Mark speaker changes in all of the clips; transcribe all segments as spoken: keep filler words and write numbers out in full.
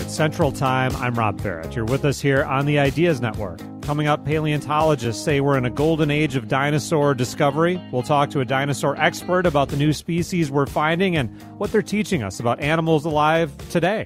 Speaker 1: Central Time. I'm Rob Barrett. You're with us here on the Ideas Network. Coming up, paleontologists say we're in a golden age of dinosaur discovery. We'll talk to a dinosaur expert about the new species we're finding and what they're teaching us about animals alive today.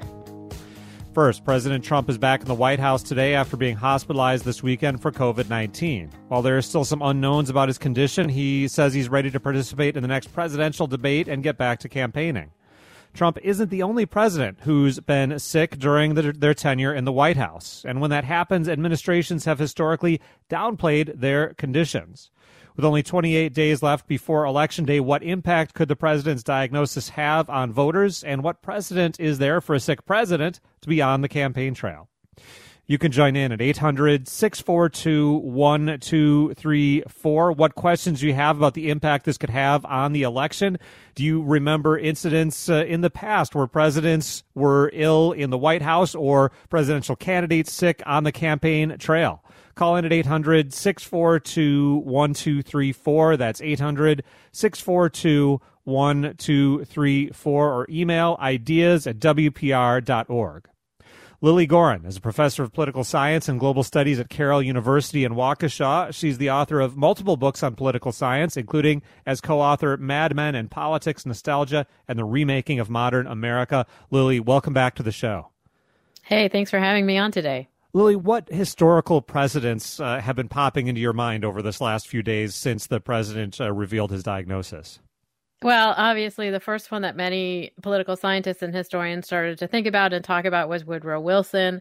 Speaker 1: First, President Trump is back in the White House today after being hospitalized this weekend for covid nineteen. While there are still some unknowns about his condition, he says he's ready to participate in the next presidential debate and get back to campaigning. Trump isn't the only president who's been sick during the, their tenure in the White House. And when that happens, administrations have historically downplayed their conditions. With only twenty-eight days left before Election Day, what impact could the president's diagnosis have on voters? And what precedent is there for a sick president to be on the campaign trail? You can join in at eight hundred, six four two, one two three four. What questions do you have about the impact this could have on the election? Do you remember incidents uh, in the past where presidents were ill in the White House or presidential candidates sick on the campaign trail? Call in at eight hundred, six four two, one two three four. That's eight hundred, six four two, one two three four, or email ideas at w p r dot org. Lily Goren is a professor of political science and global studies at Carroll University in Waukesha. She's the author of multiple books on political science, including as co-author Mad Men and Politics, Nostalgia, and the Remaking of Modern America. Lily, welcome back to the show.
Speaker 2: Hey, thanks for having me on today.
Speaker 1: Lily, what historical precedents uh, have been popping into your mind over this last few days since the president uh, revealed his diagnosis?
Speaker 2: Well, obviously, the first one that many political scientists and historians started to think about and talk about was Woodrow Wilson,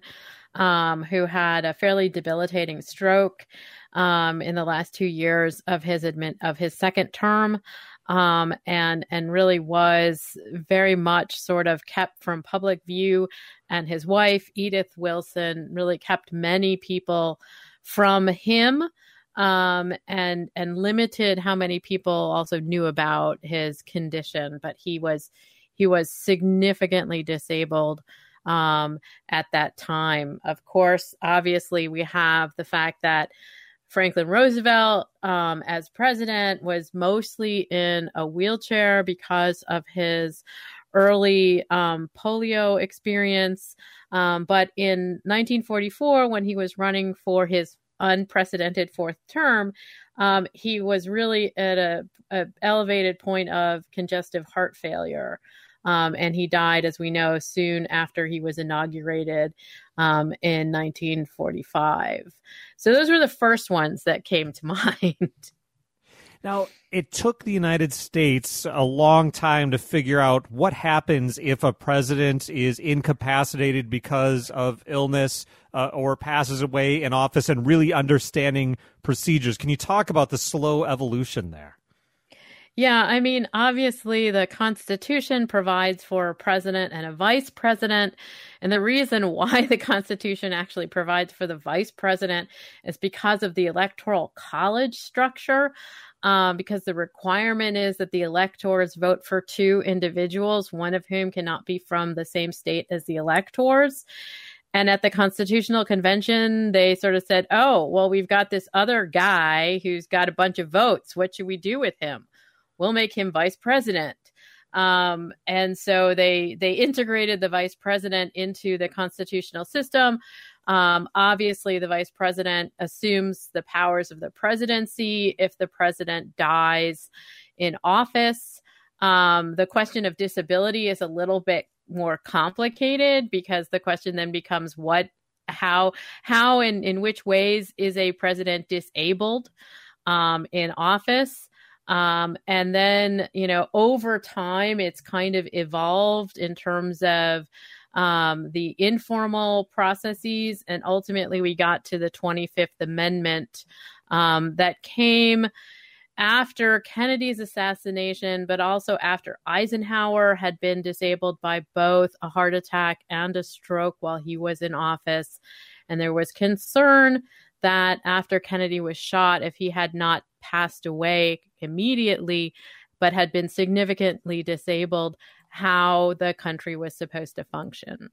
Speaker 2: um, who had a fairly debilitating stroke um, in the last two years of his admit of his second term, um, and and really was very much sort of kept from public view. And his wife, Edith Wilson, really kept many people from him. Um, and, and limited how many people also knew about his condition, but he was, he was significantly disabled, um, at that time. Of course, obviously we have the fact that Franklin Roosevelt, um, as president was mostly in a wheelchair because of his early, um, polio experience. Um, but in nineteen forty-four, when he was running for his unprecedented fourth term, um, he was really at a, a elevated point of congestive heart failure. Um, and he died, as we know, soon after he was inaugurated um, in nineteen forty-five. So those were the first ones that came to mind.
Speaker 1: Now, it took the United States a long time to figure out what happens if a president is incapacitated because of illness uh, or passes away in office, and really understanding procedures. Can you talk about the slow evolution there?
Speaker 2: Yeah, I mean, obviously the Constitution provides for a president and a vice president. And the reason why the Constitution actually provides for the vice president is because of the Electoral College structure. Um, because the requirement is that the electors vote for two individuals, one of whom cannot be from the same state as the electors. And at the Constitutional Convention, they sort of said, oh, well, we've got this other guy who's got a bunch of votes. What should we do with him? We'll make him vice president. Um, and so they they integrated the vice president into the constitutional system. Um, obviously, the vice president assumes the powers of the presidency if the president dies in office. Um, the question of disability is a little bit more complicated, because the question then becomes what, how, how, and in which ways is a president disabled um, in office? Um, and then, you know, over time, it's kind of evolved in terms of um, the informal processes. And ultimately, we got to the twenty-fifth Amendment um, that came after Kennedy's assassination, but also after Eisenhower had been disabled by both a heart attack and a stroke while he was in office. And there was concern that after Kennedy was shot, if he had not passed away immediately, but had been significantly disabled, how the country was supposed to function.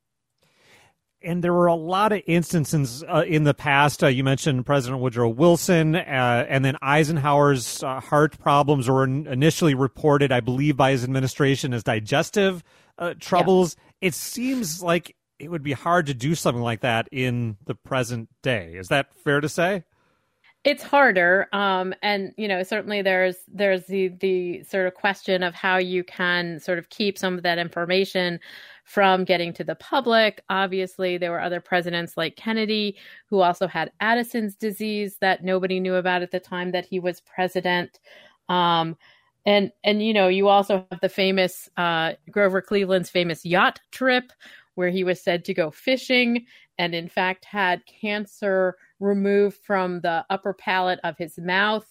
Speaker 1: And there were a lot of instances uh, in the past. Uh, you mentioned President Woodrow Wilson, uh, and then Eisenhower's uh, heart problems were in- initially reported, I believe, by his administration as digestive uh, troubles. Yeah. It seems like it would be hard to do something like that in the present day. Is that fair to say?
Speaker 2: It's harder. Um, and, you know, certainly there's there's the the sort of question of how you can sort of keep some of that information from getting to the public. Obviously, there were other presidents like Kennedy who also had Addison's disease that nobody knew about at the time that he was president. Um, and, and, you know, you also have the famous uh, Grover Cleveland's famous yacht trip where he was said to go fishing and in fact had cancer removed from the upper palate of his mouth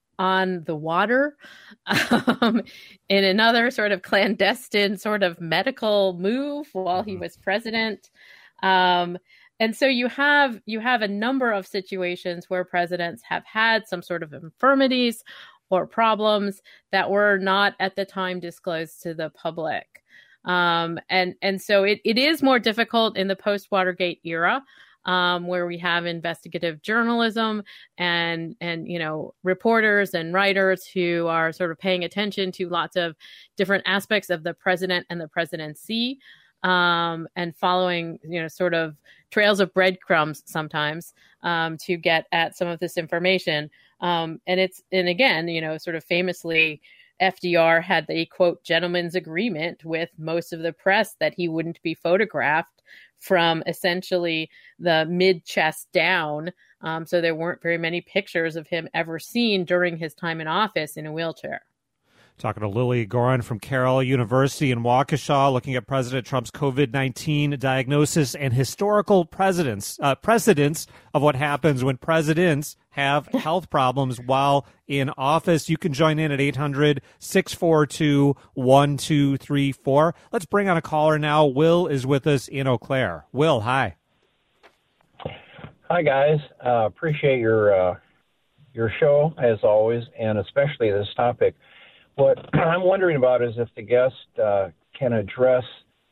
Speaker 2: on the water um, in another sort of clandestine sort of medical move while he was president. Um, and so you have you have a number of situations where presidents have had some sort of infirmities or problems that were not at the time disclosed to the public. Um, and, and so it, it is more difficult in the post-Watergate era, um, where we have investigative journalism and, and, you know, reporters and writers who are sort of paying attention to lots of different aspects of the president and the presidency, um, and following, you know, sort of trails of breadcrumbs sometimes, um, to get at some of this information. Um, and it's, and again, you know, sort of famously, F D R had the, quote, gentleman's agreement with most of the press that he wouldn't be photographed from essentially the mid-chest down. Um, so there weren't very many pictures of him ever seen during his time in office in a wheelchair.
Speaker 1: Talking to Lily Goren from Carroll University in Waukesha, looking at President Trump's COVID nineteen diagnosis and historical precedents, uh, precedents of what happens when presidents have health problems while in office. You can join in at eight hundred, six four two, one two three four. Let's bring on a caller now. Will is with us in Eau Claire. Will, hi.
Speaker 3: Hi, guys. Uh, appreciate your uh, your show, as always, and especially this topic. What I'm wondering about is if the guest uh, can address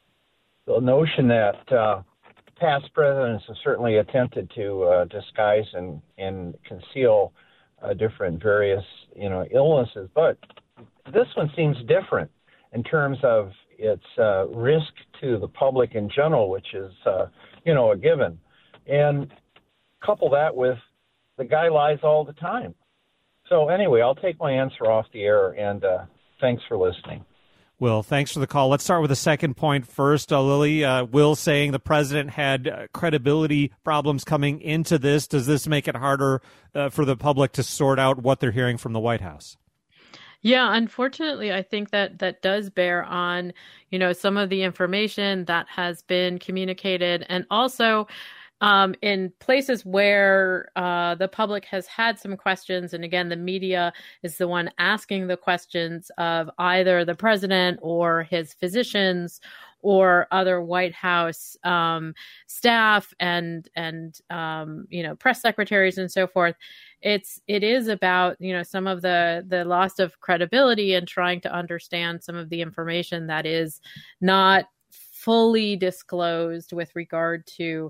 Speaker 3: the notion that uh, past presidents have certainly attempted to uh, disguise and, and conceal uh, different various, you know, illnesses, but this one seems different in terms of its uh, risk to the public in general, which is, uh, you know, a given. And couple that with the guy lies all the time. So anyway, I'll take my answer off the air, and uh, thanks for listening.
Speaker 1: Will, thanks for the call. Let's start with the second point first. Uh, Lily, uh, Will saying the president had uh, credibility problems coming into this. Does this make it harder uh, for the public to sort out what they're hearing from the White House?
Speaker 2: Yeah, unfortunately, I think that that does bear on, you know, some of the information that has been communicated, and also Um, in places where uh, the public has had some questions, and again, the media is the one asking the questions of either the president or his physicians or other White House um, staff and and um, you know, press secretaries and so forth. It's it is about, you know, some of the the loss of credibility and trying to understand some of the information that is not fully disclosed with regard to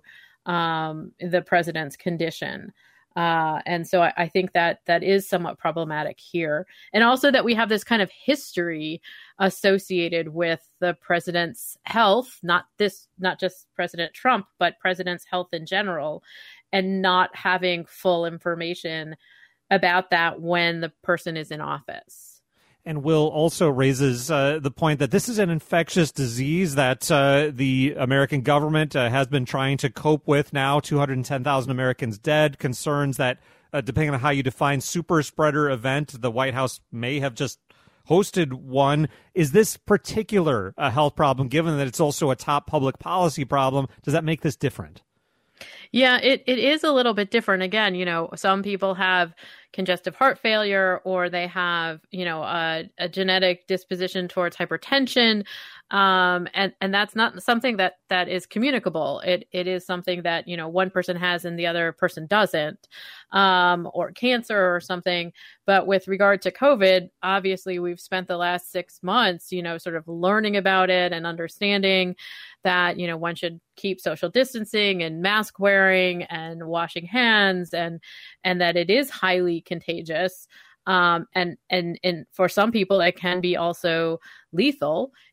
Speaker 2: um, the president's condition. Uh, and so I, I think that that is somewhat problematic here. And also that we have this kind of history associated with the president's health, not this, not just President Trump, but president's health in general, and not having full information about that when the person is in office.
Speaker 1: And Will also raises uh, the point that this is an infectious disease that uh, the American government uh, has been trying to cope with now. two hundred ten thousand Americans dead. Concerns that, uh, depending on how you define super spreader event, the White House may have just hosted one. Is this particular a health problem, given that it's also a top public policy problem? Does that make this different?
Speaker 2: Yeah, it, it is a little bit different. Again, you know, some people have congestive heart failure, or they have, you know, a, a genetic disposition towards hypertension. Um, and, and that's not something that, that is communicable. It, it is something that, you know, one person has and the other person doesn't, um, or cancer or something. But with regard to COVID, obviously we've spent the last six months, you know, sort of learning about it and understanding that, you know, one should keep social distancing and mask wearing and washing hands, and, and that it is highly contagious. Um, and, and, and for some people, it can be also lethal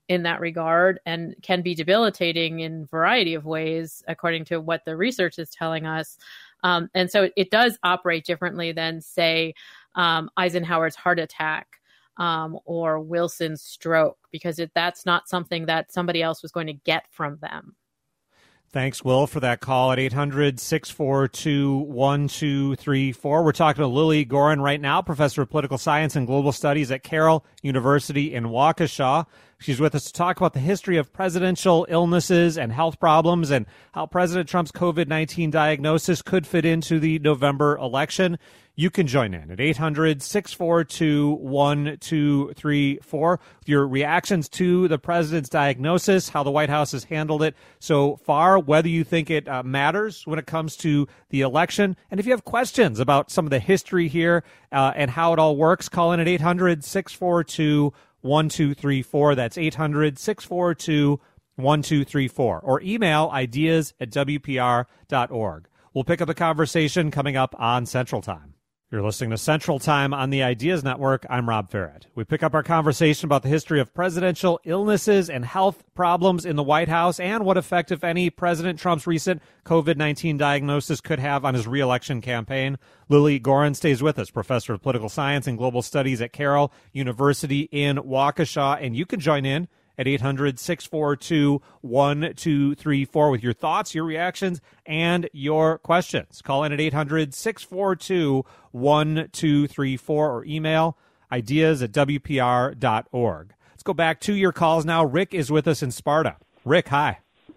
Speaker 2: in that regard and can be debilitating in a variety of ways, according to what the research is telling us. Um, and so it does operate differently than, say, um, Eisenhower's heart attack um, or Wilson's stroke, because it, that's not something that somebody else was going to get from them.
Speaker 1: Thanks, Will, for that call at eight hundred, six four two, one two three four. We're talking to Lily Goren right now, professor of political science and global studies at Carroll University in Waukesha. She's with us to talk about the history of presidential illnesses and health problems and how President Trump's COVID nineteen diagnosis could fit into the November election. You can join in at eight hundred, six four two, one two three four with your reactions to the president's diagnosis, how the White House has handled it so far, whether you think it uh, matters when it comes to the election. And if you have questions about some of the history here uh, and how it all works, call in at eight hundred, six four two, one two three four. That's eight hundred, six four two, one two three four. Or email ideas at w p r dot org. We'll pick up the conversation coming up on Central Time. You're listening to Central Time on the Ideas Network. I'm Rob Farrett. We pick up our conversation about the history of presidential illnesses and health problems in the White House and what effect, if any, President Trump's recent COVID nineteen diagnosis could have on his reelection campaign. Lily Goren stays with us, professor of political science and global studies at Carroll University in Waukesha. And you can join in at eight hundred, six four two, one two three four with your thoughts, your reactions, and your questions. Call in at eight hundred, six four two, one two three four or email ideas at w p r dot org. Let's go back to your calls now. Rick is with us in Sparta. Rick, hi.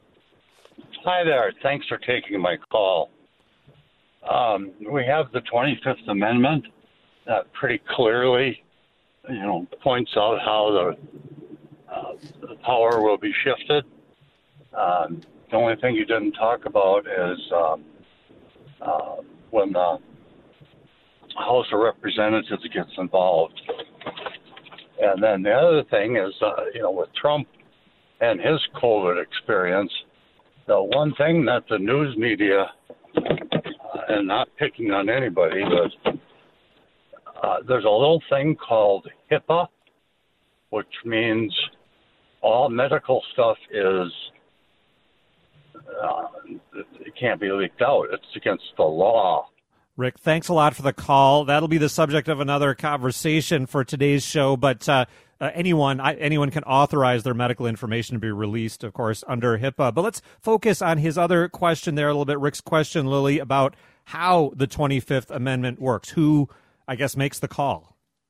Speaker 4: Hi there. Thanks for taking my call. Um, we have the twenty-fifth Amendment that pretty clearly, you know, points out how the Uh, the power will be shifted. Um, the only thing you didn't talk about is um, uh, when the House of Representatives gets involved. And then the other thing is, uh, you know, with Trump and his COVID experience, the one thing that the news media, uh, and not picking on anybody, but uh, there's a little thing called HIPAA, which means all medical stuff is, uh, it can't be leaked out. It's against the law.
Speaker 1: Rick, thanks a lot for the call. That'll be the subject of another conversation for today's show, but uh, uh, anyone I, anyone can authorize their medical information to be released, of course, under HIPAA. But let's focus on his other question there a little bit, Rick's question, Lily, about how the twenty-fifth Amendment works. Who, I guess, makes the call?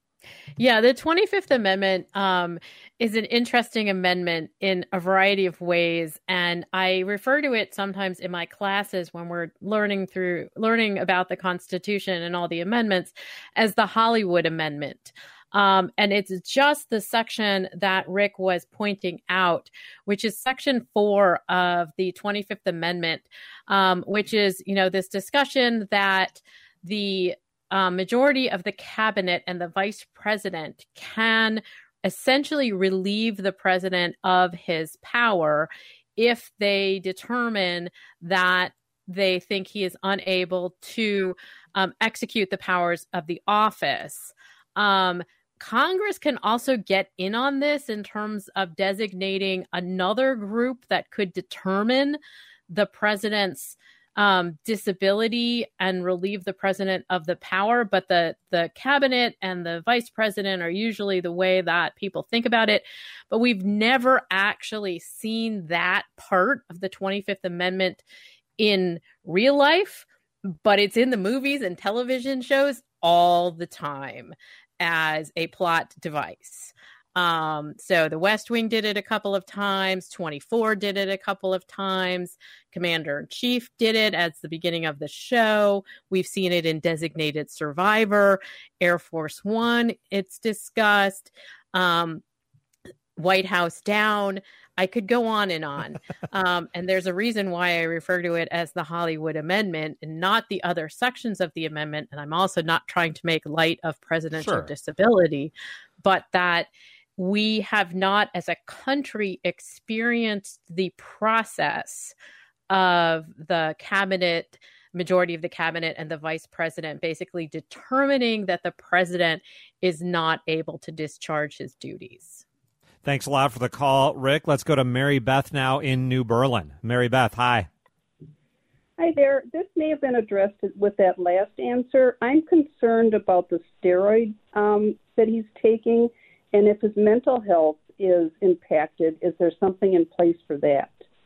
Speaker 2: Yeah, the twenty-fifth Amendment um, is an interesting amendment in a variety of ways. And I refer to it sometimes in my classes when we're learning through learning about the Constitution and all the amendments as the Hollywood Amendment. Um, and it's just the section that Rick was pointing out, which is Section four of the twenty-fifth Amendment, um, which is, you know, this discussion that the Uh, majority of the cabinet and the vice president can essentially relieve the president of his power if they determine that they think he is unable to um, execute the powers of the office. Um, Congress can also get in on this in terms of designating another group that could determine the president's Um, disability and relieve the president of the power. But the, the cabinet and the vice president are usually the way that people think about it. But we've never actually seen that part of the twenty-fifth Amendment in real life, but it's in the movies and television shows all the time as a plot device. Um, so the West Wing did it a couple of times. twenty-four did it a couple of times. Commander-in-Chief did it at the beginning of the show. We've seen it in Designated Survivor. Air Force One, it's discussed. Um, White House Down. I could go on and on. Um, and there's a reason why I refer to it as the Hollywood Amendment and not the other sections of the amendment. And I'm also not trying to make light of presidential
Speaker 1: Sure.
Speaker 2: disability, but that we have not as a country experienced the process of the cabinet, majority of the cabinet and the vice president basically determining that the president is not able to discharge his duties.
Speaker 1: Thanks a lot for the call, Rick. Let's go to Mary Beth now in New Berlin. Mary Beth, hi.
Speaker 5: Hi there. This may have been addressed with that last answer. I'm concerned about the steroid um, that he's taking, and if his mental health is impacted, is there something in place for that?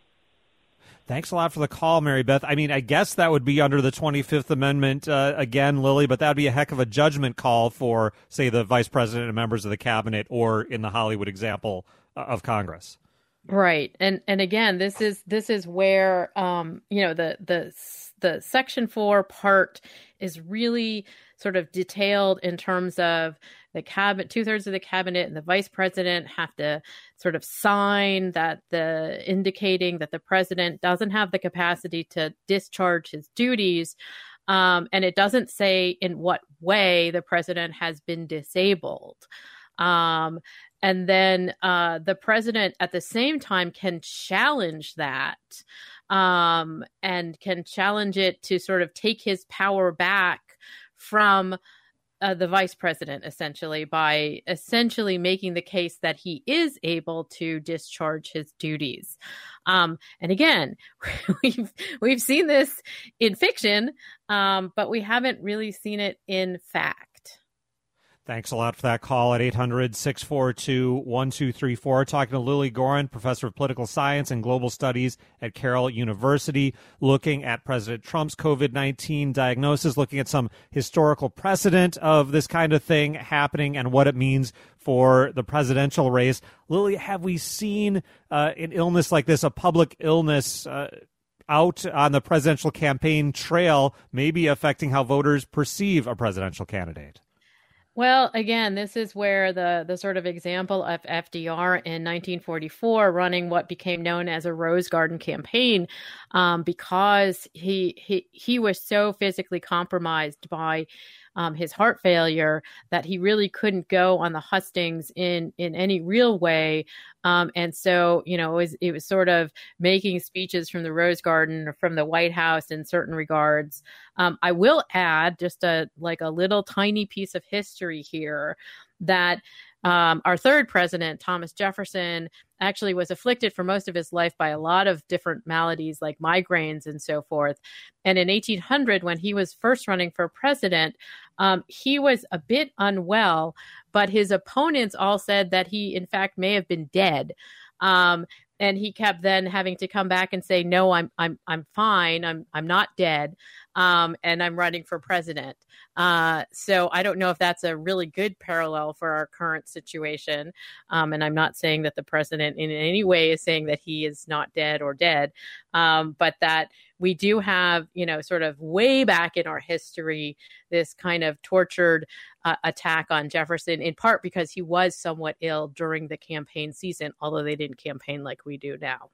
Speaker 1: Thanks a lot for the call, Mary Beth. I mean, I guess that would be under the twenty-fifth Amendment uh, again, Lily, but that would be a heck of a judgment call for, say, the vice president and members of the cabinet, or in the Hollywood example uh, of Congress.
Speaker 2: Right. And and again, this is this is where um, you know, the the the Section four part is really sort of detailed in terms of the cabinet, two thirds of the cabinet and the vice president have to sort of sign that the indicating that the president doesn't have the capacity to discharge his duties. Um, and it doesn't say in what way the president has been disabled. Um, and then uh, the president at the same time can challenge that um, and can challenge it to sort of take his power back from uh, the vice president, essentially, by essentially making the case that he is able to discharge his duties. Um, and again, we've we've seen this in fiction, um, but we haven't really seen it in fact.
Speaker 1: Thanks a lot for that call at eight hundred, six four two, one two three four. Talking to Lily Goren, professor of political science and global studies at Carroll University, looking at President Trump's COVID nineteen diagnosis, looking at some historical precedent of this kind of thing happening and what it means for the presidential race. Lily, have we seen uh, an illness like this, a public illness, uh, out on the presidential campaign trail, maybe affecting how voters perceive a presidential candidate?
Speaker 2: Well, again, this is where the the sort of example of F D R in nineteen forty-four running what became known as a Rose Garden campaign, um, because he he he was so physically compromised by um, his heart failure that he really couldn't go on the hustings in in any real way. Um, and so, you know, it was, it was sort of making speeches from the Rose Garden or from the White House in certain regards. Um, I will add just a like a little tiny piece of history here that um, our third president, Thomas Jefferson, actually was afflicted for most of his life by a lot of different maladies like migraines and so forth. And in eighteen hundred, when he was first running for president, um, he was a bit unwell, but his opponents all said that he, in fact, may have been dead. Um, and he kept then having to come back and say, no, I'm I'm I'm fine. I'm I'm not dead. Um, and I'm running for president. Uh, so I don't know if that's a really good parallel for our current situation. Um, and I'm not saying that the president in any way is saying that he is not dead or dead, um, but that we do have, you know, sort of way back in our history, this kind of tortured uh, attack on Jefferson, in part because he was somewhat ill during the campaign season, although they didn't campaign like we do now.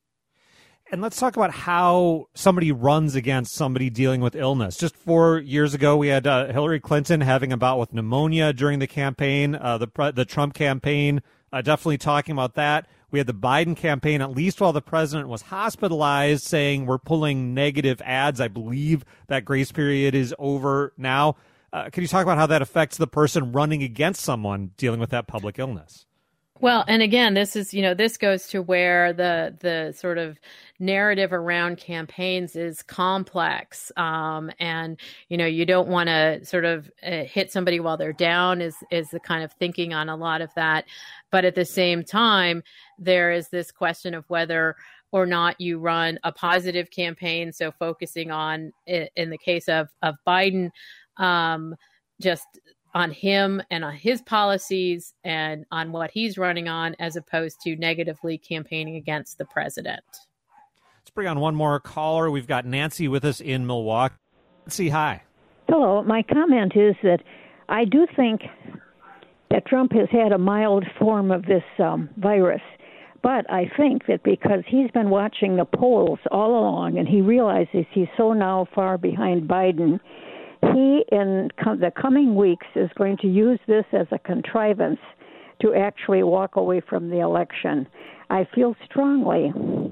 Speaker 1: And let's talk about how somebody runs against somebody dealing with illness. Just four years ago, we had uh, Hillary Clinton having a bout with pneumonia during the campaign, uh, the the Trump campaign, uh, definitely talking about that. We had the Biden campaign, at least while the president was hospitalized, saying we're pulling negative ads. I believe that grace period is over now. Uh, can you talk about how that affects the person running against someone dealing with that public illness?
Speaker 2: Well, and again, this is, you know, this goes to where the the sort of narrative around campaigns is complex. Um, and, you know, you don't want to sort of uh, hit somebody while they're down is, is the kind of thinking on a lot of that. But at the same time, there is this question of whether or not you run a positive campaign. So focusing on, in the case of, of Biden, um, just on him and on his policies and on what he's running on, as opposed to negatively campaigning against the president.
Speaker 1: Let's bring on one more caller. We've got Nancy with us in Milwaukee. Nancy, hi.
Speaker 6: Hello. My comment is that I do think that Trump has had a mild form of this um, virus, but I think that because he's been watching the polls all along and he realizes he's so now far behind Biden, he, in co- the coming weeks, is going to use this as a contrivance to actually walk away from the election. I feel strongly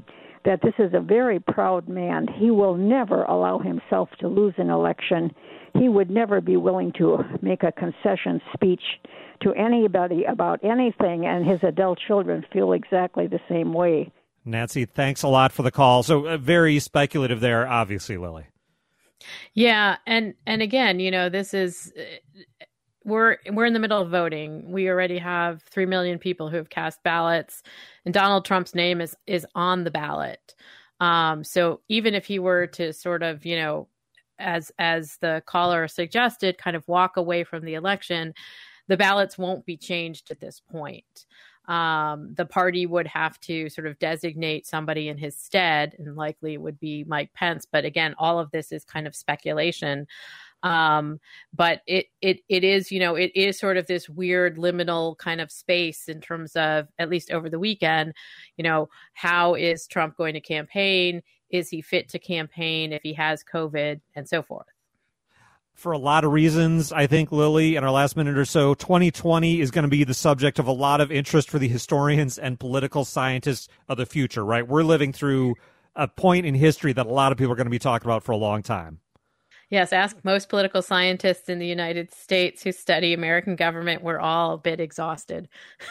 Speaker 6: that this is a very proud man. He will never allow himself to lose an election. He would never be willing to make a concession speech to anybody about anything, and his adult children feel exactly the same way.
Speaker 1: Nancy, thanks a lot for the call. So uh, very speculative there, obviously, Lily.
Speaker 2: Yeah, and and again, you know, this is we're we're in the middle of voting. We already have three million people who have cast ballots, and Donald Trump's name is is on the ballot. Um, so even if he were to sort of, you know, as as the caller suggested, kind of walk away from the election, the ballots won't be changed at this point. Um, the party would have to sort of designate somebody in his stead, and likely it would be Mike Pence. But again, all of this is kind of speculation. Um, but it it it is, you know, it is sort of this weird liminal kind of space in terms of, at least over the weekend, you know, how is Trump going to campaign? Is he fit to campaign if he has COVID, and so forth?
Speaker 1: For a lot of reasons, I think, Lily, in our last minute or so, twenty twenty is going to be the subject of a lot of interest for the historians and political scientists of the future, right? We're living through a point in history that a lot of people are going to be talking about for a long time.
Speaker 2: Yes, ask most political scientists in the United States who study American government. We're all a bit exhausted.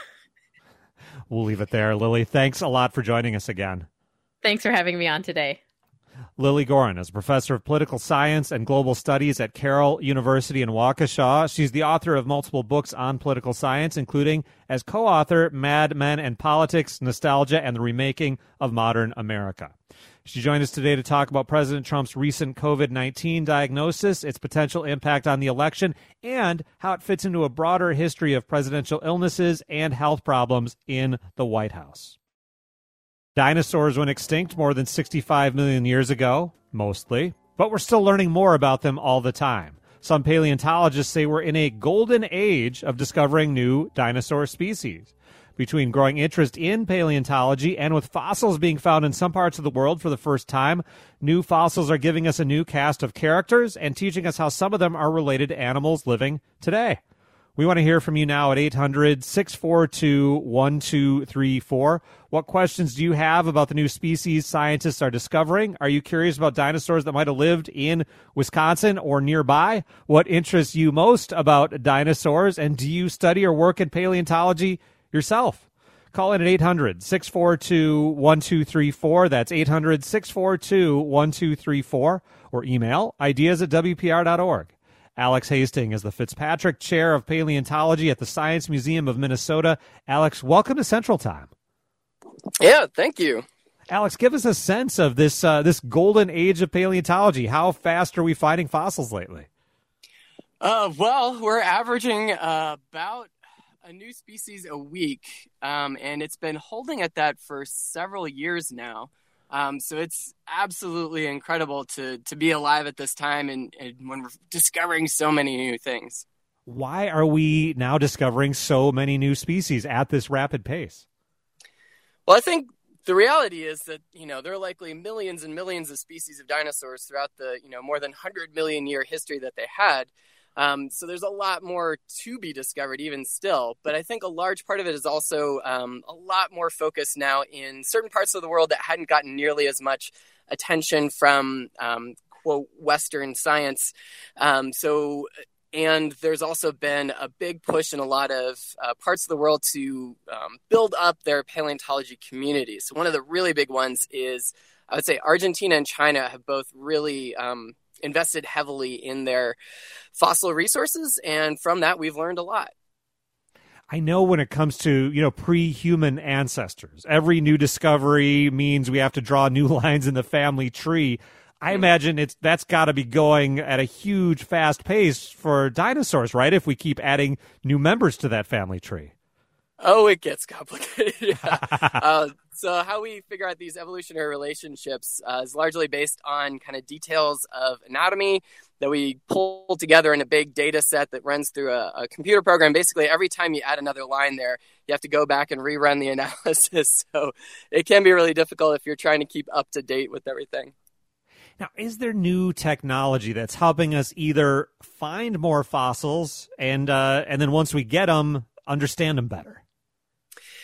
Speaker 1: We'll leave it there. Lily, thanks a lot for joining us again.
Speaker 2: Thanks for having me on today.
Speaker 1: Lily Goren is a professor of political science and global studies at Carroll University in Waukesha. She's the author of multiple books on political science, including as co-author Mad Men and Politics, Nostalgia, and the Remaking of Modern America. She joined us today to talk about President Trump's recent COVID nineteen diagnosis, its potential impact on the election, and how it fits into a broader history of presidential illnesses and health problems in the White House. Dinosaurs went extinct more than sixty-five million years ago, mostly, but we're still learning more about them all the time. Some paleontologists say we're in a golden age of discovering new dinosaur species. Between growing interest in paleontology and with fossils being found in some parts of the world for the first time, new fossils are giving us a new cast of characters and teaching us how some of them are related to animals living today. We want to hear from you now at eight hundred, six four two, one two three four. What questions do you have about the new species scientists are discovering? Are you curious about dinosaurs that might have lived in Wisconsin or nearby? What interests you most about dinosaurs? And do you study or work in paleontology yourself? Call in at eight hundred, six four two, one two three four. That's eight hundred, six four two, one two three four. Or email ideas at W P R dot org. Alex Hastings is the Fitzpatrick Chair of Paleontology at the Science Museum of Minnesota. Alex, welcome to Central Time.
Speaker 7: Yeah, thank you.
Speaker 1: Alex, give us a sense of this uh, this golden age of paleontology. How fast are we finding fossils lately?
Speaker 7: Uh, well, we're averaging uh, about a new species a week, um, and it's been holding at that for several years now. Um, so it's absolutely incredible to to be alive at this time and, and when we're discovering so many new things.
Speaker 1: Why are we now discovering so many new species at this rapid pace?
Speaker 7: Well, I think the reality is that, you know, there are likely millions and millions of species of dinosaurs throughout the, you know, more than one hundred million year history that they had. Um, so there's a lot more to be discovered even still. But I think a large part of it is also um, a lot more focused now in certain parts of the world that hadn't gotten nearly as much attention from, um, quote, Western science. Um, so, and there's also been a big push in a lot of uh, parts of the world to um, build up their paleontology communities. So one of the really big ones is, I would say, Argentina and China have both really um, invested heavily in their fossil resources, and from that we've learned a lot.
Speaker 1: I know when it comes to, you know, pre-human ancestors, every new discovery means we have to draw new lines in the family tree. I imagine it's that's got to be going at a huge, fast pace for dinosaurs, right? If we keep adding new members to that family tree.
Speaker 7: Oh, it gets complicated. yeah. uh, so how we figure out these evolutionary relationships uh, is largely based on kind of details of anatomy that we pull together in a big data set that runs through a, a computer program. Basically, every time you add another line there, you have to go back and rerun the analysis. So it can be really difficult if you're trying to keep up to date with everything.
Speaker 1: Now, is there new technology that's helping us either find more fossils and uh, and then once we get them, understand them better?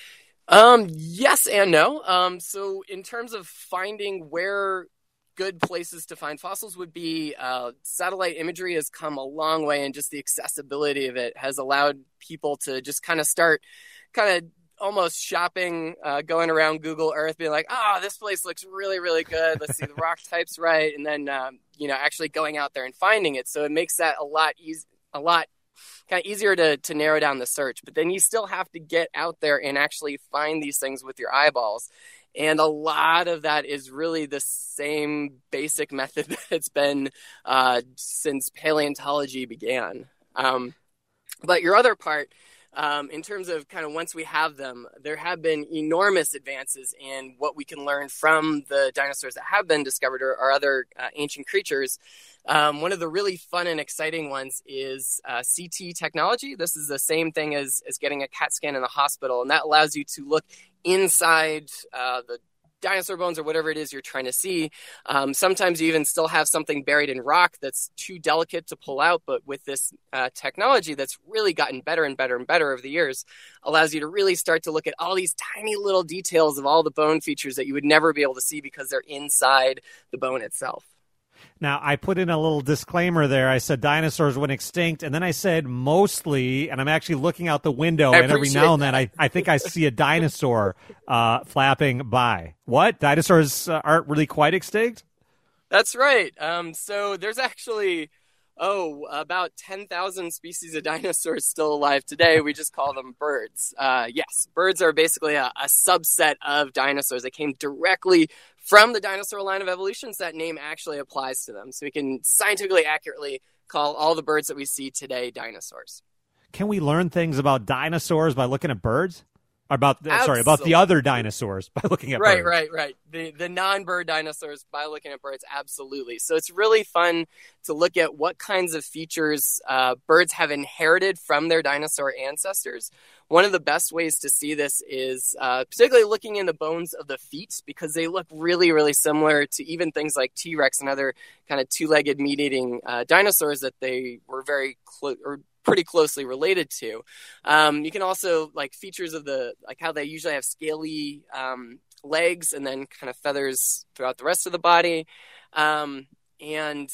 Speaker 7: Um, yes and no. Um, so in terms of finding where good places to find fossils would be, uh, satellite imagery has come a long way, and just the accessibility of it has allowed people to just kind of start kind of almost shopping, uh, going around Google Earth, being like, oh, this place looks really, really good. Let's see the rock types right. And then, um, you know, actually going out there and finding it. So it makes that a lot easy, a lot kind of easier to, to narrow down the search. But then you still have to get out there and actually find these things with your eyeballs. And a lot of that is really the same basic method that it's been uh, since paleontology began. Um, but your other part, um, in terms of kind of once we have them, there have been enormous advances in what we can learn from the dinosaurs that have been discovered, or, or other uh, ancient creatures. Um, one of the really fun and exciting ones is uh, C T technology. This is the same thing as, as getting a CAT scan in the hospital, and that allows you to look inside uh, the dinosaur bones or whatever it is you're trying to see. Um, sometimes you even still have something buried in rock that's too delicate to pull out, but with this uh, technology that's really gotten better and better and better over the years, allows you to really start to look at all these tiny little details of all the bone features that you would never be able to see because they're inside the bone itself.
Speaker 1: Now, I put in a little disclaimer there. I said dinosaurs went extinct, and then I said mostly, and I'm actually looking out the window,
Speaker 7: I
Speaker 1: and every now and
Speaker 7: that.
Speaker 1: then I, I think I see a dinosaur uh, flapping by. What? Dinosaurs uh, aren't really quite extinct?
Speaker 7: That's right. Um, so there's actually, oh, about ten thousand species of dinosaurs still alive today. We just call them birds. Uh, yes, birds are basically a, a subset of dinosaurs. They came directly from the dinosaur line of evolution, so that name actually applies to them. So we can scientifically accurately call all the birds that we see today dinosaurs.
Speaker 1: Can we learn things about dinosaurs by looking at birds? About the, sorry, about the other dinosaurs by looking at
Speaker 7: right,
Speaker 1: birds.
Speaker 7: Right, right, right. The the non-bird dinosaurs by looking at birds, absolutely. So it's really fun to look at what kinds of features uh, birds have inherited from their dinosaur ancestors. One of the best ways to see this is uh, particularly looking in the bones of the feet, because they look really, really similar to even things like T-Rex and other kind of two-legged meat-eating uh, dinosaurs that they were very close or pretty closely related to. Um, you can also like features of the, like how they usually have scaly um, legs and then kind of feathers throughout the rest of the body. Um, and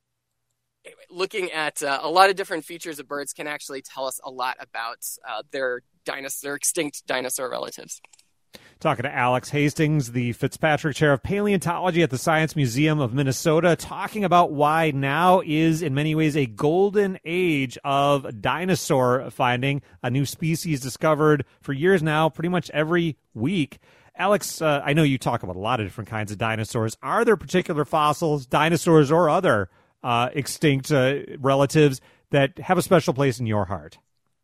Speaker 7: looking at uh, a lot of different features of birds can actually tell us a lot about uh, their dinosaur, extinct dinosaur relatives.
Speaker 1: Talking to Alex Hastings, the Fitzpatrick Chair of Paleontology at the Science Museum of Minnesota, talking about why now is in many ways a golden age of dinosaur finding. A new species discovered for years now, pretty much every week. Alex, uh, I know you talk about a lot of different kinds of dinosaurs. Are there particular fossils, dinosaurs, or other uh, extinct uh, relatives that have a special place in your heart?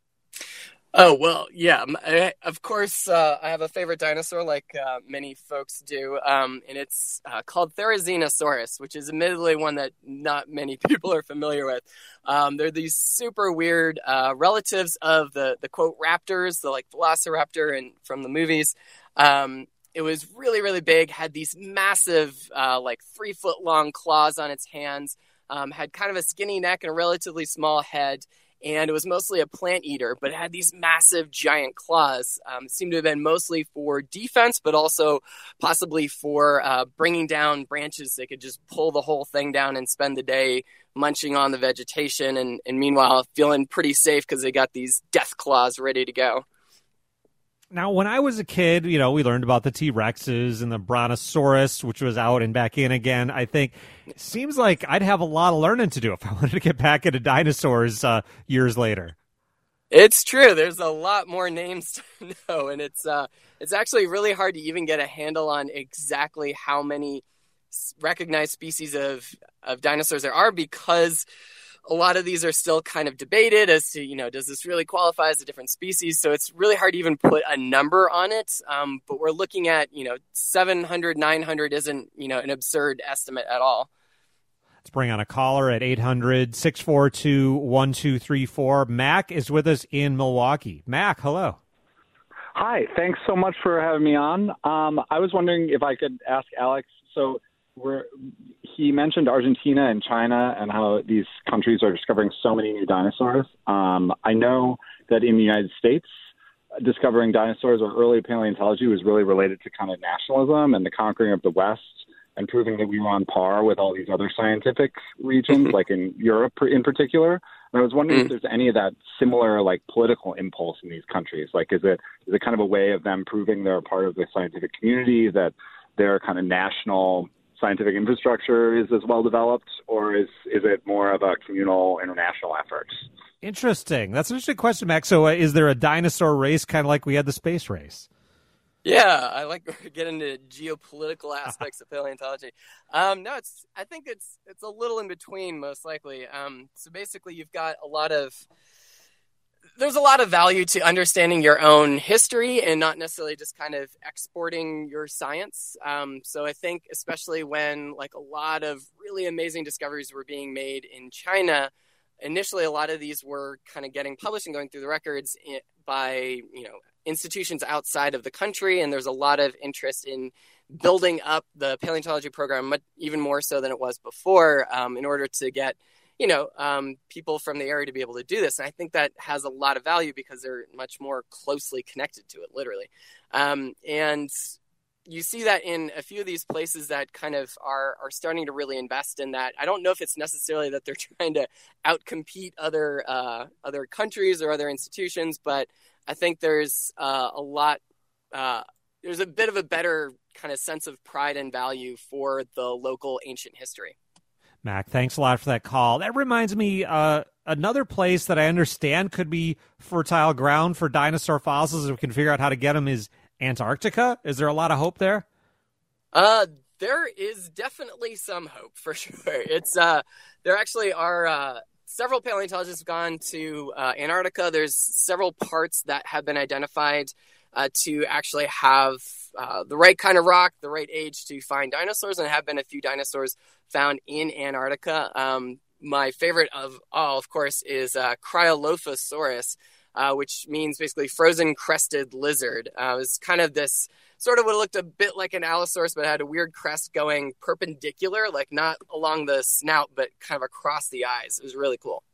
Speaker 7: Oh, well, yeah, I, of course, uh, I have a favorite dinosaur like uh, many folks do, um, and it's uh, called Therizinosaurus, which is admittedly one that not many people are familiar with. Um, they're these super weird uh, relatives of the, the, quote, raptors, the, like, velociraptor and from the movies. Um, it was really, really big, had these massive, uh, like, three-foot-long claws on its hands, um, had kind of a skinny neck and a relatively small head, and it was mostly a plant eater, but it had these massive, giant claws. Um, it seemed to have been mostly for defense, but also possibly for uh, bringing down branches. They could just pull the whole thing down and spend the day munching on the vegetation, and, and meanwhile feeling pretty safe because they got these death claws ready to go.
Speaker 1: Now, when I was a kid, you know, we learned about the T-Rexes and the Brontosaurus, which was out and back in again. I think it seems like I'd have a lot of learning to do if I wanted to get back into dinosaurs uh, years later.
Speaker 7: It's true. There's a lot more names to know, and it's uh, it's actually really hard to even get a handle on exactly how many recognized species of, of dinosaurs there are, because a lot of these are still kind of debated as to, you know, does this really qualify as a different species? So it's really hard to even put a number on it. Um, but we're looking at, you know, seven hundred, nine hundred isn't, you know, an absurd estimate at all.
Speaker 1: Let's bring on a caller at eight hundred, six four two, one two three four. Mac is with us in Milwaukee. Mac, hello.
Speaker 8: Hi, thanks so much for having me on. Um, I was wondering if I could ask Alex, so we're, he mentioned Argentina and China and how these countries are discovering so many new dinosaurs. Um, I know that in the United States, discovering dinosaurs or early paleontology was really related to kind of nationalism and the conquering of the West and proving that we were on par with all these other scientific regions, like in Europe in particular. And I was wondering mm. if there's any of that similar, like, political impulse in these countries. Like, is it is it kind of a way of them proving they're a part of the scientific community, that their kind of national scientific infrastructure is as well developed, or is is it more of a communal international effort?
Speaker 1: Interesting. That's an interesting question, Max. So uh, is there a dinosaur race kind of like we had the space race?
Speaker 7: Yeah, I like getting into geopolitical aspects of paleontology. Um, no, it's. I think it's it's a little in between, most likely. Um, so basically, you've got a lot of there's a lot of value to understanding your own history and not necessarily just kind of exporting your science. Um, so I think especially when like a lot of really amazing discoveries were being made in China, initially a lot of these were kind of getting published and going through the records by, you know, institutions outside of the country. And there's a lot of interest in building up the paleontology program, much, even more so than it was before, um, in order to get you know, um, people from the area to be able to do this. And I think that has a lot of value because they're much more closely connected to it, literally. Um, and you see that in a few of these places that kind of are, are starting to really invest in that. I don't know if it's necessarily that they're trying to outcompete other, uh, other countries or other institutions, but I think there's uh, a lot, uh, there's a bit of a better kind of sense of pride and value for the local ancient history.
Speaker 1: Mac, thanks a lot for that call. That reminds me, uh, another place that I understand could be fertile ground for dinosaur fossils if we can figure out how to get them is Antarctica. Is there a lot of hope there?
Speaker 7: Uh, there is definitely some hope, for sure. It's uh, there actually are uh, several paleontologists have gone to uh, Antarctica. There's several parts that have been identified uh, to actually have uh, the right kind of rock, the right age to find dinosaurs, and have been a few dinosaurs found in Antarctica. Um, my favorite of all, of course, is uh, Cryolophosaurus, uh, which means basically frozen crested lizard. Uh, it was kind of this sort of what looked a bit like an Allosaurus, but had a weird crest going perpendicular, like not along the snout, but kind of across the eyes. It was really cool.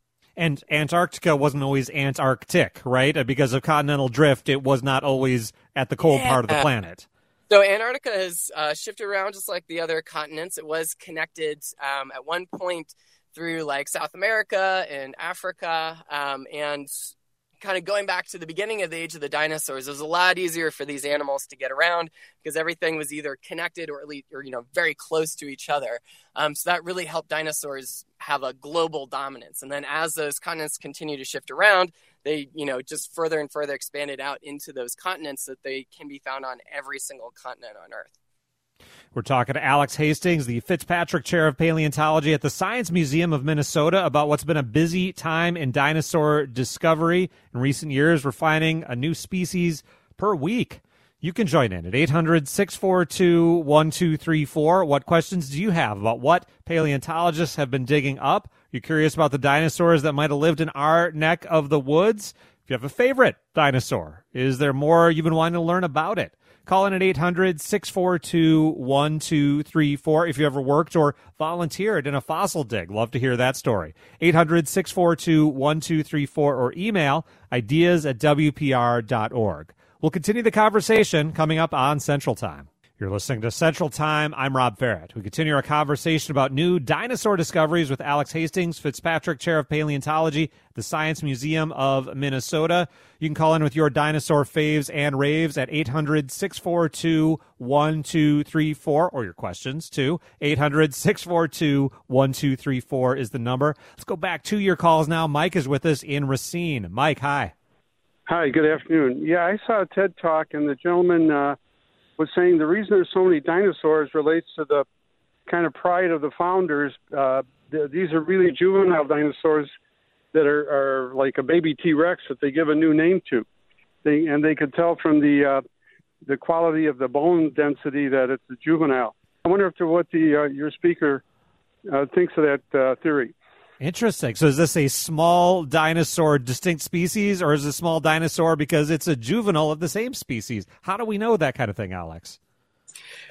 Speaker 1: And Antarctica wasn't always Antarctic, right? Because of continental drift, it was not always at the cold
Speaker 7: yeah.
Speaker 1: part of the planet.
Speaker 7: So Antarctica has uh, shifted around just like the other continents. It was connected um, at one point through like South America and Africa, um, and kind of going back to the beginning of the age of the dinosaurs, it was a lot easier for these animals to get around because everything was either connected or at least, or, you know, very close to each other. Um, so that really helped dinosaurs have a global dominance. And then as those continents continue to shift around, they, you know, just further and further expanded out into those continents that they can be found on every single continent on Earth.
Speaker 1: We're talking to Alex Hastings, the Fitzpatrick Chair of Paleontology at the Science Museum of Minnesota, about what's been a busy time in dinosaur discovery. In recent years, we're finding a new species per week. You can join in at eight hundred, six four two, one two three four. What questions do you have about what paleontologists have been digging up? You're curious about the dinosaurs that might have lived in our neck of the woods? If you have a favorite dinosaur, is there more you've been wanting to learn about it? Call in at eight hundred, six four two, one two three four if you ever worked or volunteered in a fossil dig. Love to hear that story. eight hundred, six four two, one two three four or email ideas at w p r dot org. We'll continue the conversation coming up on Central Time. You're listening to Central Time. I'm Rob Farrett. We continue our conversation about new dinosaur discoveries with Alex Hastings, Fitzpatrick Chair of Paleontology at the Science Museum of Minnesota. You can call in with your dinosaur faves and raves at eight hundred, six four two, one two three four, or your questions too. eight hundred, six four two, one two three four is the number. Let's go back to your calls now. Mike is with us in Racine. Mike, hi.
Speaker 9: Hi, good afternoon. Yeah, I saw a TED Talk, and the gentleman uh, was saying the reason there's so many dinosaurs relates to the kind of pride of the founders. Uh, th- these are really juvenile dinosaurs that are, are like a baby T-Rex that they give a new name to. They, and they could tell from the uh, the quality of the bone density that it's a juvenile. I wonder if to what the uh, your speaker uh, thinks of that uh, theory.
Speaker 1: Interesting. So is this a small dinosaur distinct species, or is it a small dinosaur because it's a juvenile of the same species? How do we know that kind of thing, Alex?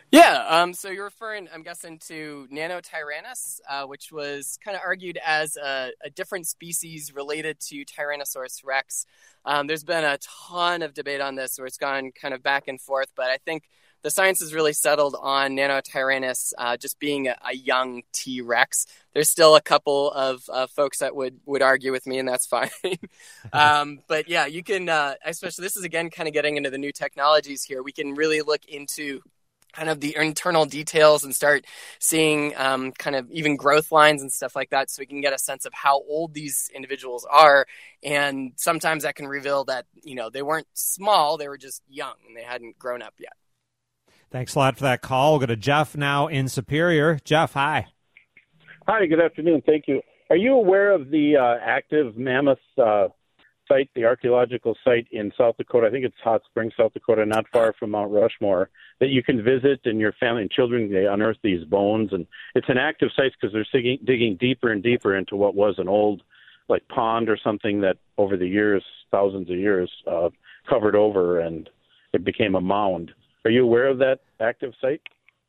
Speaker 7: Yeah, um, so you're referring, I'm guessing, to Nanotyrannus, uh, which was kind of argued as a, a different species related to Tyrannosaurus rex. Um, there's been a ton of debate on this where it's gone kind of back and forth, but I think the science has really settled on Nanotyrannus uh, just being a, a young T-Rex. There's still a couple of uh, folks that would, would argue with me, and that's fine. um, but yeah, you can, uh, especially this is, again, kind of getting into the new technologies here. We can really look into kind of the internal details and start seeing um, kind of even growth lines and stuff like that, so we can get a sense of how old these individuals are. And sometimes that can reveal that, you know, they weren't small, they were just young and they hadn't grown up yet.
Speaker 1: Thanks a lot for that call. We'll go to Jeff now in Superior. Jeff, hi.
Speaker 10: Hi, good afternoon. Thank you. Are you aware of the uh, active mammoth uh, site, the archaeological site in South Dakota? I think it's Hot Springs, South Dakota, not far from Mount Rushmore, that you can visit, and your family and children, they unearth these bones. And it's an active site because they're digging, digging deeper and deeper into what was an old like pond or something that over the years, thousands of years, uh, covered over and it became a mound. Are you aware of that active site?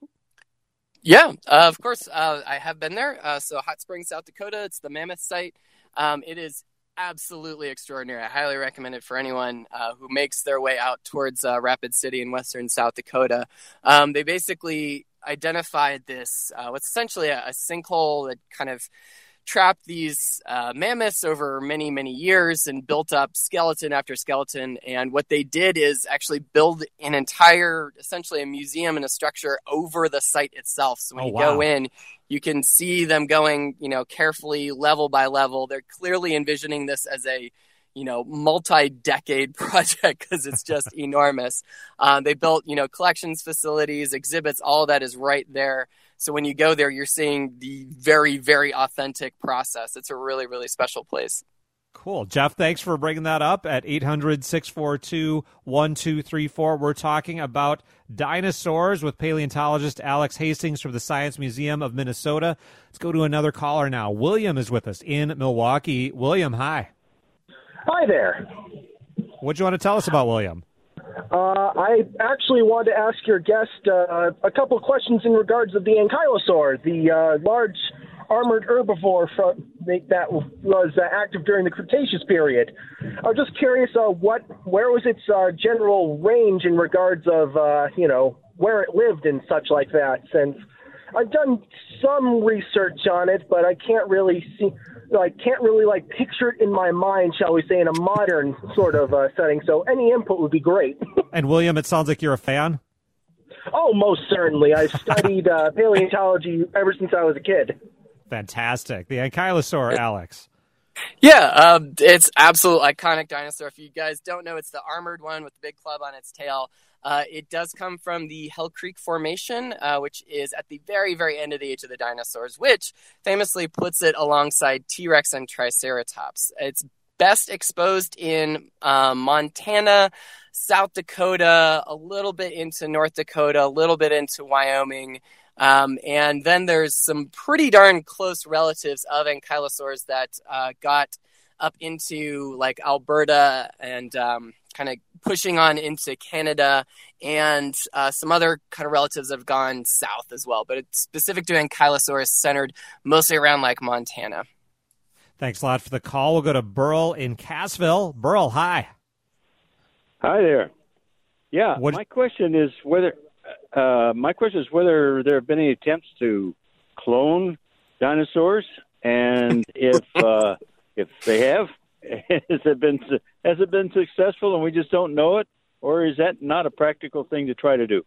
Speaker 7: Yeah, uh, of course. Uh, I have been there. Uh, so Hot Springs, South Dakota, it's the mammoth site. Um, it is absolutely extraordinary. I highly recommend it for anyone uh, who makes their way out towards uh, Rapid City in western South Dakota. Um, they basically identified this, uh, what's essentially a, a sinkhole that kind of trapped these uh, mammoths over many, many years and built up skeleton after skeleton. And what they did is actually build an entire, essentially a museum and a structure over the site itself. So when
Speaker 1: oh,
Speaker 7: you
Speaker 1: wow.
Speaker 7: go in, you can see them going, you know, carefully level by level. They're clearly envisioning this as a, you know, multi-decade project because it's just enormous. Um, they built, you know, collections facilities, exhibits, all of that is right there. So when you go there, you're seeing the very, very authentic process. It's a really, really special place.
Speaker 1: Cool. Jeff, thanks for bringing that up at eight hundred, six four two, one two three four. We're talking about dinosaurs with paleontologist Alex Hastings from the Science Museum of Minnesota. Let's go to another caller now. William is with us in Milwaukee. William, hi.
Speaker 11: Hi there.
Speaker 1: What do you want to tell us about William?
Speaker 11: Uh, I actually wanted to ask your guest uh, a couple of questions in regards of the ankylosaur, the uh, large armored herbivore from, that was uh, active during the Cretaceous period. I was just curious, uh, what, where was its uh, general range in regards of, uh, you know, where it lived and such like that? Since I've done some research on it, but I can't really see. I can't really like picture it in my mind, shall we say, in a modern sort of uh, setting. So any input would be great.
Speaker 1: And William, it sounds like you're a fan.
Speaker 11: Oh, most certainly. I've studied uh, paleontology ever since I was a kid.
Speaker 1: Fantastic. The ankylosaur, Alex.
Speaker 7: Yeah, uh, it's absolute iconic dinosaur. If you guys don't know, it's the armored one with the big club on its tail. Uh, it does come from the Hell Creek Formation, uh, which is at the very, very end of the age of the dinosaurs, which famously puts it alongside T-Rex and Triceratops. It's best exposed in uh, Montana, South Dakota, a little bit into North Dakota, a little bit into Wyoming. Um, and then there's some pretty darn close relatives of ankylosaurs that uh, got up into like Alberta and um, kind of pushing on into Canada, and uh, some other kind of relatives have gone south as well. But it's specific to ankylosaurs, centered mostly around like Montana.
Speaker 1: Thanks a lot for the call. We'll go to Burl in Cassville. Burl, hi.
Speaker 12: Hi there. Yeah,
Speaker 1: what...
Speaker 12: my question is whether uh, my question is whether there have been any attempts to clone dinosaurs, and if uh, if they have, has it been has it been successful and we just don't know it, or is that not a practical thing to try to do?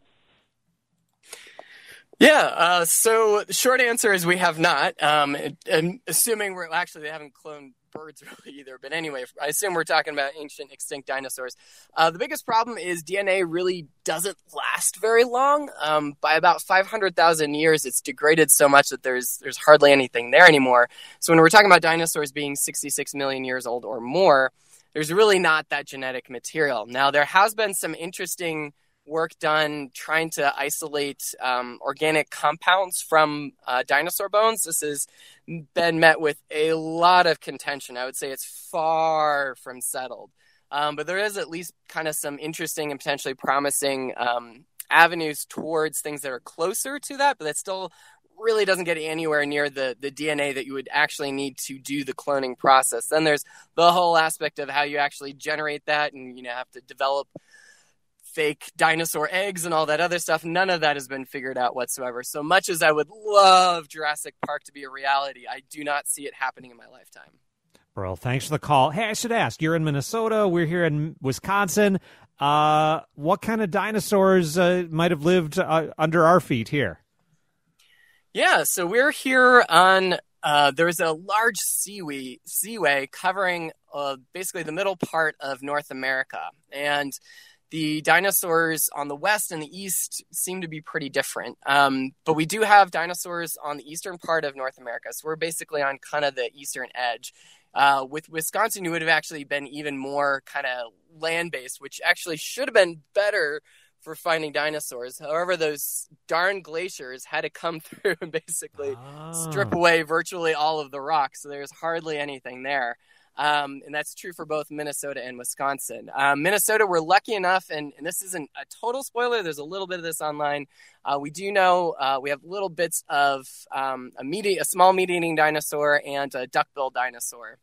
Speaker 7: Yeah, uh, so the short answer is we have not. Um, and assuming we're actually they haven't cloned birds really either, but anyway, I assume we're talking about ancient extinct dinosaurs. Uh, the biggest problem is D N A really doesn't last very long. Um, by about five hundred thousand years, it's degraded so much that there's there's hardly anything there anymore. So when we're talking about dinosaurs being sixty-six million years old or more, there's really not that genetic material. Now, there has been some interesting work done trying to isolate um, organic compounds from uh, dinosaur bones. This has been met with a lot of contention. I would say it's far from settled. Um, but there is at least kind of some interesting and potentially promising um, avenues towards things that are closer to that, but that still really doesn't get anywhere near the, the D N A that you would actually need to do the cloning process. Then there's the whole aspect of how you actually generate that, and you know have to develop fake dinosaur eggs and all that other stuff. None of that has been figured out whatsoever. So much as I would love Jurassic Park to be a reality, I do not see it happening in my lifetime.
Speaker 1: Burl, thanks for the call. Hey, I should ask, you're in Minnesota, we're here in Wisconsin. Uh, what kind of dinosaurs uh, might have lived uh, under our feet here?
Speaker 7: Yeah, so we're here on, uh, there's a large seaway, seaway covering uh, basically the middle part of North America. And the dinosaurs on the west and the east seem to be pretty different. Um, but we do have dinosaurs on the eastern part of North America. So we're basically on kind of the eastern edge. Uh, with Wisconsin, you would have actually been even more kind of land-based, which actually should have been better for finding dinosaurs. However, those darn glaciers had to come through and basically oh. strip away virtually all of the rocks. So there's hardly anything there. Um, and that's true for both Minnesota and Wisconsin. Um, Minnesota, we're lucky enough, and, and this isn't a total spoiler. There's a little bit of this online. Uh, we do know uh, we have little bits of um, a, meat, a small meat-eating dinosaur and a duck-billed dinosaur.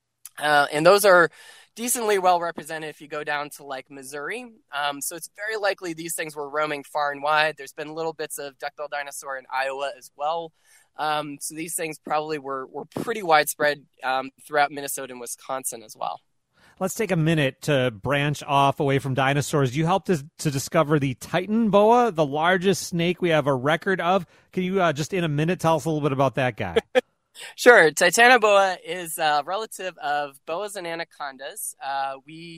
Speaker 7: Uh, and those are decently well represented if you go down to like Missouri. Um, so it's very likely these things were roaming far and wide. There's been little bits of duck-billed dinosaur in Iowa as well. Um, so these things probably were, were pretty widespread um, throughout Minnesota and Wisconsin as well.
Speaker 1: Let's take a minute to branch off away from dinosaurs. You helped us to discover the Titan boa, the largest snake we have a record of. Can you uh, just in a minute tell us a little bit about that guy?
Speaker 7: Sure. Titanoboa is a relative of boas and anacondas. Uh, we...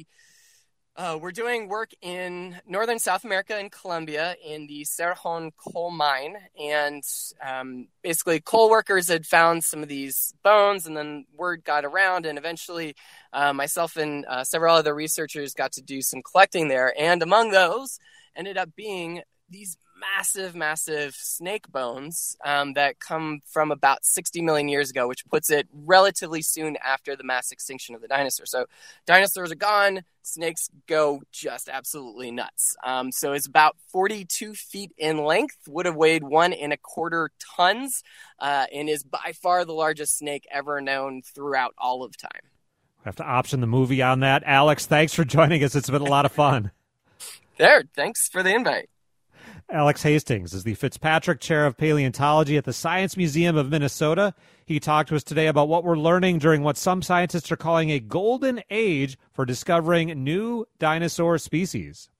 Speaker 7: Uh, we're doing work in northern South America in Colombia in the Cerrejón coal mine. And um, basically coal workers had found some of these bones, and then word got around. And eventually uh, myself and uh, several other researchers got to do some collecting there. And among those ended up being these massive, massive snake bones um, that come from about sixty million years ago, which puts it relatively soon after the mass extinction of the dinosaurs. So dinosaurs are gone, snakes go just absolutely nuts. Um, so it's about forty-two feet in length, would have weighed one and a quarter tons, uh, and is by far the largest snake ever known throughout all of time.
Speaker 1: We have to option the movie on that. Alex, thanks for joining us. It's been a lot of fun.
Speaker 7: There, thanks for the invite.
Speaker 1: Alex Hastings is the Fitzpatrick Chair of Paleontology at the Science Museum of Minnesota. He talked to us today about what we're learning during what some scientists are calling a golden age for discovering new dinosaur species.